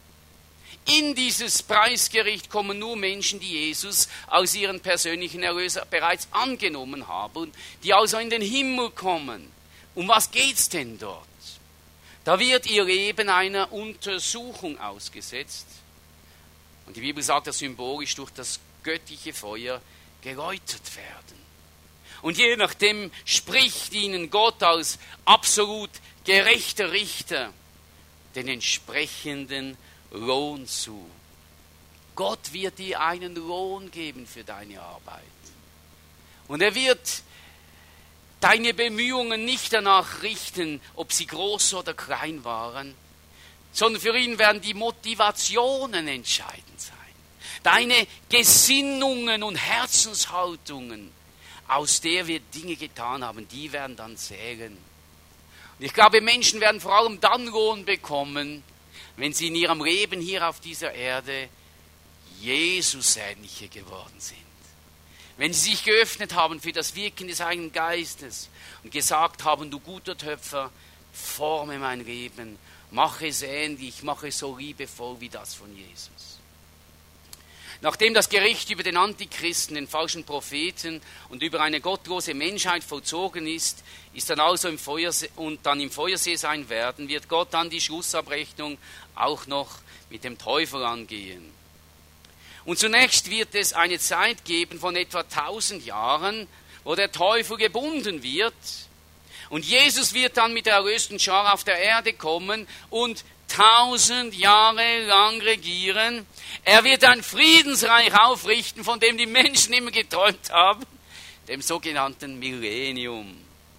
in dieses Preisgericht kommen nur Menschen, die Jesus als ihren persönlichen Erlöser bereits angenommen haben, die also in den Himmel kommen. Um was geht's denn dort? Da wird ihr Leben einer Untersuchung ausgesetzt. Und die Bibel sagt, dass symbolisch durch das göttliche Feuer geläutert werden. Und je nachdem spricht ihnen Gott als absolut gerechter Richter den entsprechenden Lohn zu. Gott wird dir einen Lohn geben für deine Arbeit. Und er wird deine Bemühungen nicht danach richten, ob sie groß oder klein waren, sondern für ihn werden die Motivationen entscheidend sein. Deine Gesinnungen und Herzenshaltungen, aus der wir Dinge getan haben, die werden dann zählen. Und ich glaube, Menschen werden vor allem dann Lohn bekommen, wenn sie in ihrem Leben hier auf dieser Erde Jesus-ähnliche geworden sind. Wenn sie sich geöffnet haben für das Wirken des Heiligen Geistes und gesagt haben, du guter Töpfer, forme mein Leben, mache es ähnlich, mache es so liebevoll wie das von Jesus. Nachdem das Gericht über den Antichristen, den falschen Propheten und über eine gottlose Menschheit vollzogen ist, ist dann also im Feuersee und dann im Feuersee sein werden, wird Gott dann die Schlussabrechnung auch noch mit dem Teufel angehen. Und zunächst wird es eine Zeit geben von etwa tausend Jahren, wo der Teufel gebunden wird. Und Jesus wird dann mit der erlösten Schar auf der Erde kommen und tausend Jahre lang regieren. Er wird ein Friedensreich aufrichten, von dem die Menschen immer geträumt haben, dem sogenannten Millennium.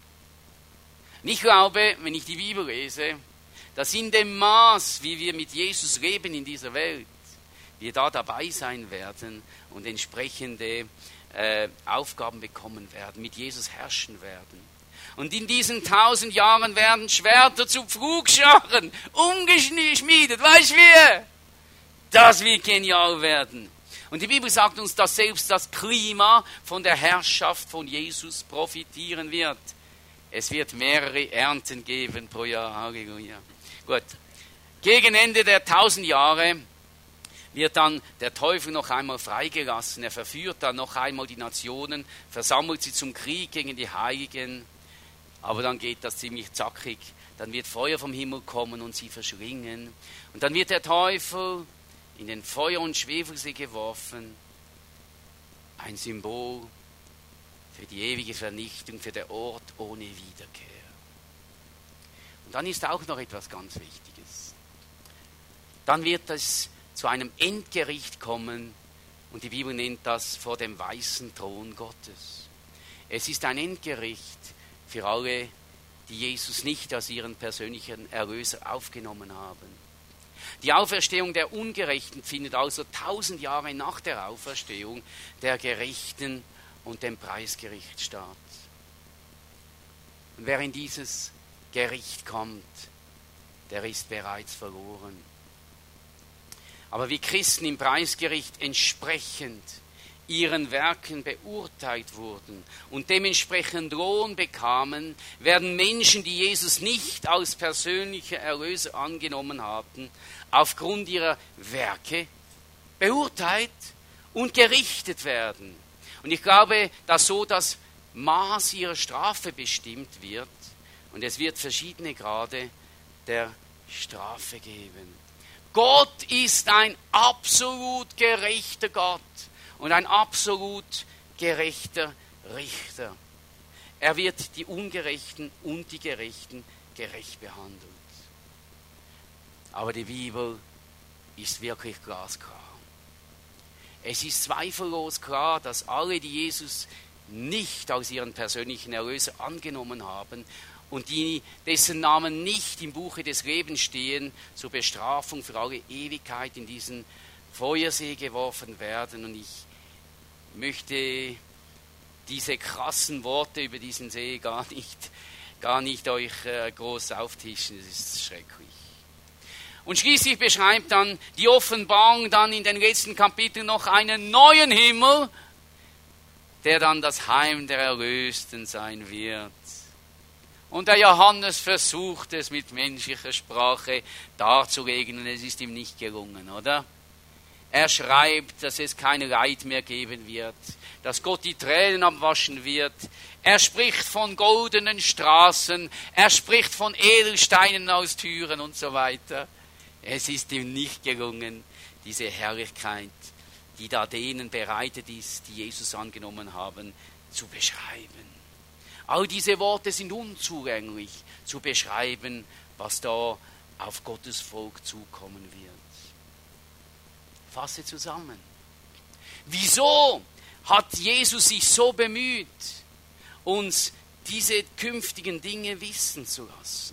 Und ich glaube, wenn ich die Bibel lese, dass in dem Maß, wie wir mit Jesus leben in dieser Welt, wir da dabei sein werden und entsprechende äh, Aufgaben bekommen werden, mit Jesus herrschen werden. Und in diesen tausend Jahren werden Schwerter zu Pflugscharen umgeschmiedet. Weißt du wie? Das wird genial werden. Und die Bibel sagt uns, dass selbst das Klima von der Herrschaft von Jesus profitieren wird. Es wird mehrere Ernten geben pro Jahr. Halleluja. Gut. Gegen Ende der tausend Jahre wird dann der Teufel noch einmal freigelassen. Er verführt dann noch einmal die Nationen, versammelt sie zum Krieg gegen die Heiligen. Aber dann geht das ziemlich zackig. Dann wird Feuer vom Himmel kommen und sie verschlingen. Und dann wird der Teufel in den Feuer- und Schwefelsee geworfen. Ein Symbol für die ewige Vernichtung, für den Ort ohne Wiederkehr. Und dann ist auch noch etwas ganz Wichtiges. Dann wird es zu einem Endgericht kommen und die Bibel nennt das vor dem weißen Thron Gottes. Es ist ein Endgericht für alle, die Jesus nicht als ihren persönlichen Erlöser aufgenommen haben. Die Auferstehung der Ungerechten findet also tausend Jahre nach der Auferstehung der Gerechten und dem Preisgericht statt. Und wer in dieses Gericht kommt, der ist bereits verloren. Aber wie Christen im Preisgericht entsprechend ihren Werken beurteilt wurden und dementsprechend Lohn bekamen, werden Menschen, die Jesus nicht als persönlicher Erlöser angenommen hatten, aufgrund ihrer Werke beurteilt und gerichtet werden. Und ich glaube, dass so das Maß ihrer Strafe bestimmt wird und es wird verschiedene Grade der Strafe geben. Gott ist ein absolut gerechter Gott und ein absolut gerechter Richter. Er wird die Ungerechten und die Gerechten gerecht behandelt. Aber die Bibel ist wirklich glasklar. Es ist zweifellos klar, dass alle, die Jesus nicht als ihren persönlichen Erlöser angenommen haben und die, dessen Namen nicht im Buche des Lebens stehen, zur Bestrafung für alle Ewigkeit in diesen Feuersee geworfen werden. Und ich möchte diese krassen Worte über diesen See gar nicht, gar nicht euch äh, groß auftischen. Das ist schrecklich. Und schließlich beschreibt dann die Offenbarung dann in den letzten Kapiteln noch einen neuen Himmel, der dann das Heim der Erlösten sein wird. Und der Johannes versucht es mit menschlicher Sprache darzulegen und es ist ihm nicht gelungen, oder? Er schreibt, dass es kein Leid mehr geben wird, dass Gott die Tränen abwaschen wird. Er spricht von goldenen Straßen, er spricht von Edelsteinen aus Türen und so weiter. Es ist ihm nicht gelungen, diese Herrlichkeit, die da denen bereitet ist, die Jesus angenommen haben, zu beschreiben. All diese Worte sind unzugänglich zu beschreiben, was da auf Gottes Volk zukommen wird. Fasse zusammen. Wieso hat Jesus sich so bemüht, uns diese künftigen Dinge wissen zu lassen?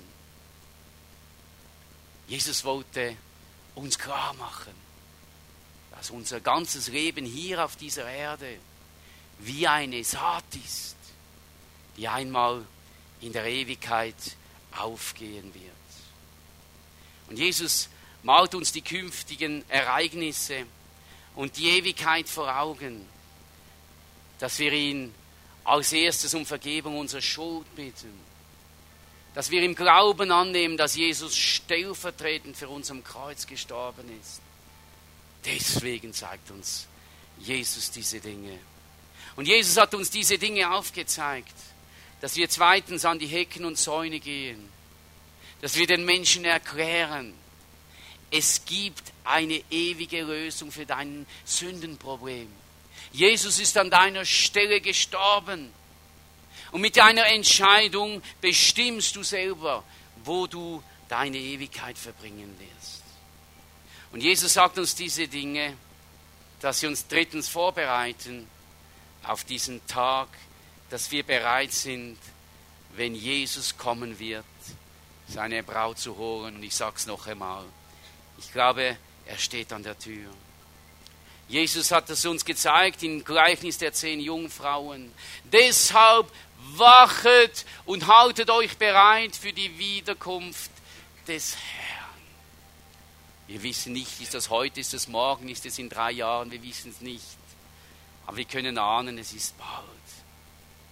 Jesus wollte uns klar machen, dass unser ganzes Leben hier auf dieser Erde wie eine Saat ist, die einmal in der Ewigkeit aufgehen wird. Und Jesus malt uns die künftigen Ereignisse und die Ewigkeit vor Augen, dass wir ihn als erstes um Vergebung unserer Schuld bitten, dass wir im Glauben annehmen, dass Jesus stellvertretend für uns am Kreuz gestorben ist. Deswegen zeigt uns Jesus diese Dinge. Und Jesus hat uns diese Dinge aufgezeigt, dass wir zweitens an die Hecken und Zäune gehen, dass wir den Menschen erklären, es gibt eine ewige Lösung für dein Sündenproblem. Jesus ist an deiner Stelle gestorben. Und mit deiner Entscheidung bestimmst du selber, wo du deine Ewigkeit verbringen wirst. Und Jesus sagt uns diese Dinge, dass sie uns drittens vorbereiten auf diesen Tag, dass wir bereit sind, wenn Jesus kommen wird, seine Braut zu holen. Und ich sage es noch einmal, ich glaube, er steht an der Tür. Jesus hat es uns gezeigt im Gleichnis der zehn Jungfrauen. Deshalb wachet und haltet euch bereit für die Wiederkunft des Herrn. Wir wissen nicht, ist das heute, ist das morgen, ist es in drei Jahren, wir wissen es nicht. Aber wir können ahnen, es ist bald.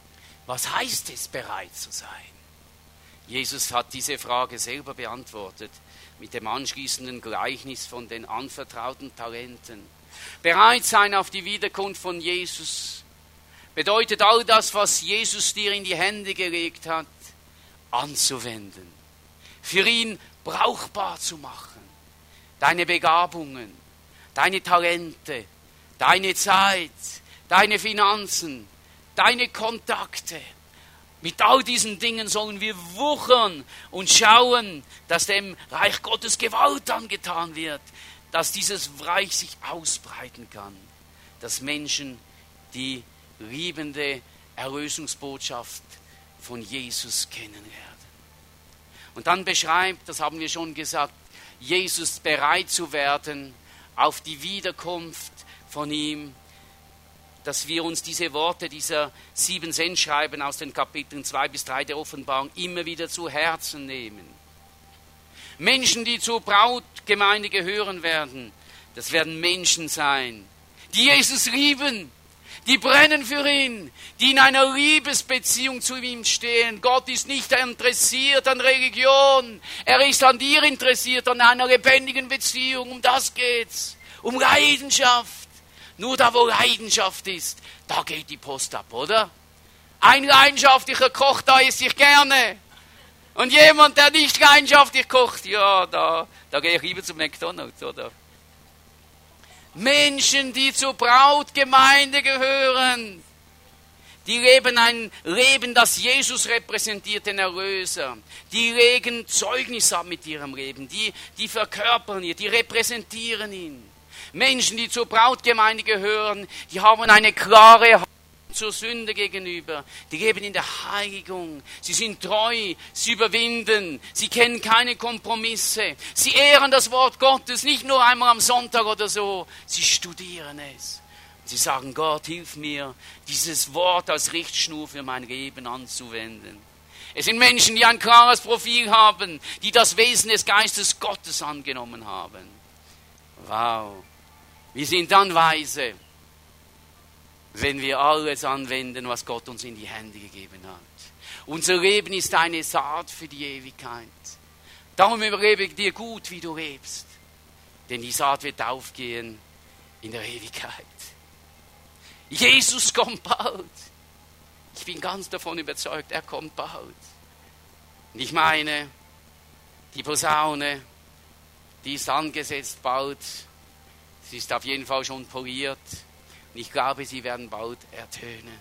Was heißt es, bereit zu sein? Jesus hat diese Frage selber beantwortet mit dem anschließenden Gleichnis von den anvertrauten Talenten. Bereit sein auf die Wiederkunft von Jesus bedeutet all das, was Jesus dir in die Hände gelegt hat, anzuwenden. Für ihn brauchbar zu machen. Deine Begabungen, deine Talente, deine Zeit, deine Finanzen, deine Kontakte. Mit all diesen Dingen sollen wir wuchern und schauen, dass dem Reich Gottes Gewalt angetan wird, dass dieses Reich sich ausbreiten kann, dass Menschen die liebende Erlösungsbotschaft von Jesus kennenlernen. Und dann beschreibt, das haben wir schon gesagt, Jesus bereit zu werden auf die Wiederkunft von ihm, dass wir uns diese Worte dieser sieben Sendschreiben aus den Kapiteln zwei bis drei der Offenbarung immer wieder zu Herzen nehmen. Menschen, die zur Brautgemeinde gehören werden, das werden Menschen sein, die Jesus lieben, die brennen für ihn, die in einer Liebesbeziehung zu ihm stehen. Gott ist nicht interessiert an Religion, er ist an dir interessiert, an einer lebendigen Beziehung. Um das geht's, um Leidenschaft. Nur da, wo Leidenschaft ist, da geht die Post ab, oder? Ein leidenschaftlicher Koch, da isst ich gerne. Und jemand, der nicht leidenschaftlich kocht, ja, da, da gehe ich lieber zu McDonald's, oder? Menschen, die zur Brautgemeinde gehören, die leben ein Leben, das Jesus repräsentiert, den Erlöser. Die legen Zeugnis ab mit ihrem Leben, die, die verkörpern ihn, die repräsentieren ihn. Menschen, die zur Brautgemeinde gehören, die haben eine klare Haltung zur Sünde gegenüber. Die leben in der Heiligung. Sie sind treu, sie überwinden, sie kennen keine Kompromisse. Sie ehren das Wort Gottes, nicht nur einmal am Sonntag oder so. Sie studieren es. Sie sagen, Gott, hilf mir, dieses Wort als Richtschnur für mein Leben anzuwenden. Es sind Menschen, die ein klares Profil haben, die das Wesen des Geistes Gottes angenommen haben. Wow. Wir sind dann weise, wenn wir alles anwenden, was Gott uns in die Hände gegeben hat. Unser Leben ist eine Saat für die Ewigkeit. Darum überlebe dir gut, wie du lebst. Denn die Saat wird aufgehen in der Ewigkeit. Jesus kommt bald. Ich bin ganz davon überzeugt, er kommt bald. Und ich meine, die Posaune, die ist angesetzt bald. Sie ist auf jeden Fall schon poliert. Und ich glaube, sie werden bald ertönen.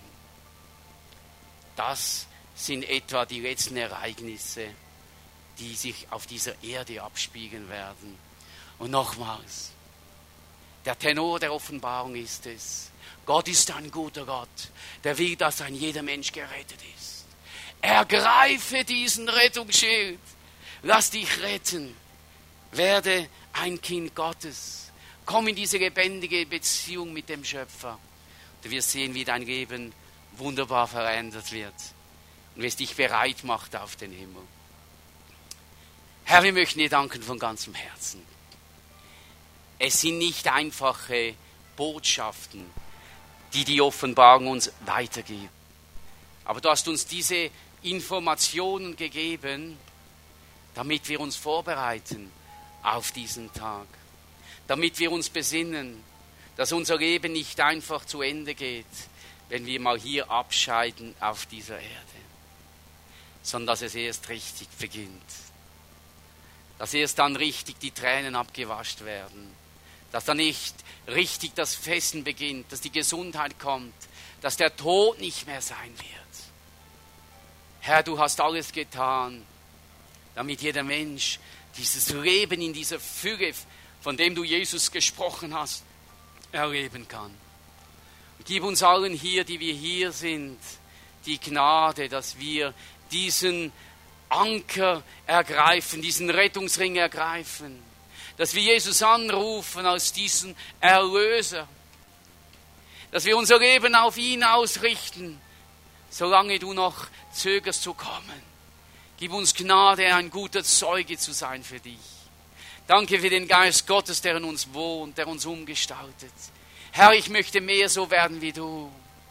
Das sind etwa die letzten Ereignisse, die sich auf dieser Erde abspiegeln werden. Und nochmals, der Tenor der Offenbarung ist es, Gott ist ein guter Gott, der will, dass ein jeder Mensch gerettet ist. Ergreife diesen Rettungsschild, lass dich retten, werde ein Kind Gottes. Komm in diese lebendige Beziehung mit dem Schöpfer. Du wirst sehen, wie dein Leben wunderbar verändert wird und wie es dich bereit macht auf den Himmel. Herr, wir möchten dir danken von ganzem Herzen. Es sind nicht einfache Botschaften, die die Offenbarung uns weitergibt. Aber du hast uns diese Informationen gegeben, damit wir uns vorbereiten auf diesen Tag. Damit wir uns besinnen, dass unser Leben nicht einfach zu Ende geht, wenn wir mal hier abscheiden auf dieser Erde, sondern dass es erst richtig beginnt. Dass erst dann richtig die Tränen abgewascht werden. Dass dann nicht richtig das Festen beginnt, dass die Gesundheit kommt, dass der Tod nicht mehr sein wird. Herr, du hast alles getan, damit jeder Mensch dieses Leben in dieser Fülle, von dem du, Jesus, gesprochen hast, erleben kann. Und gib uns allen hier, die wir hier sind, die Gnade, dass wir diesen Anker ergreifen, diesen Rettungsring ergreifen, dass wir Jesus anrufen als diesen Erlöser, dass wir unser Leben auf ihn ausrichten, solange du noch zögerst zu kommen. Gib uns Gnade, ein guter Zeuge zu sein für dich. Danke für den Geist Gottes, der in uns wohnt, der uns umgestaltet. Herr, ich möchte mehr so werden wie du.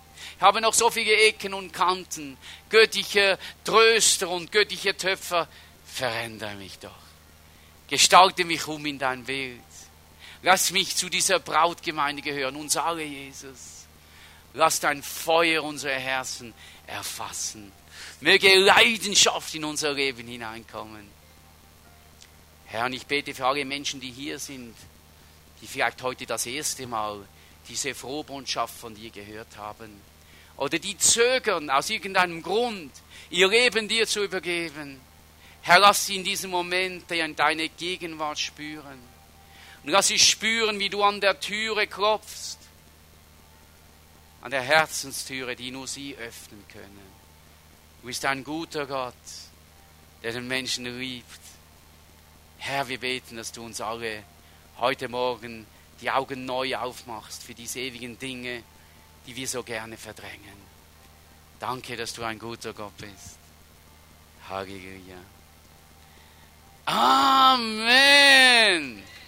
Ich habe noch so viele Ecken und Kanten. Göttlicher Tröster und göttlicher Töpfer, verändere mich doch. Gestalte mich um in dein Bild. Lass mich zu dieser Brautgemeinde gehören, uns alle, Jesus. Lass dein Feuer unsere Herzen erfassen. Möge Leidenschaft in unser Leben hineinkommen. Herr, und ich bete für alle Menschen, die hier sind, die vielleicht heute das erste Mal diese Frohbotschaft von dir gehört haben. Oder die zögern aus irgendeinem Grund, ihr Leben dir zu übergeben. Herr, lass sie in diesem Moment deine Gegenwart spüren. Und lass sie spüren, wie du an der Türe klopfst. An der Herzenstüre, die nur sie öffnen können. Du bist ein guter Gott, der den Menschen liebt. Herr, wir beten, dass du uns alle heute Morgen die Augen neu aufmachst für diese ewigen Dinge, die wir so gerne verdrängen. Danke, dass du ein guter Gott bist. Halleluja. Amen.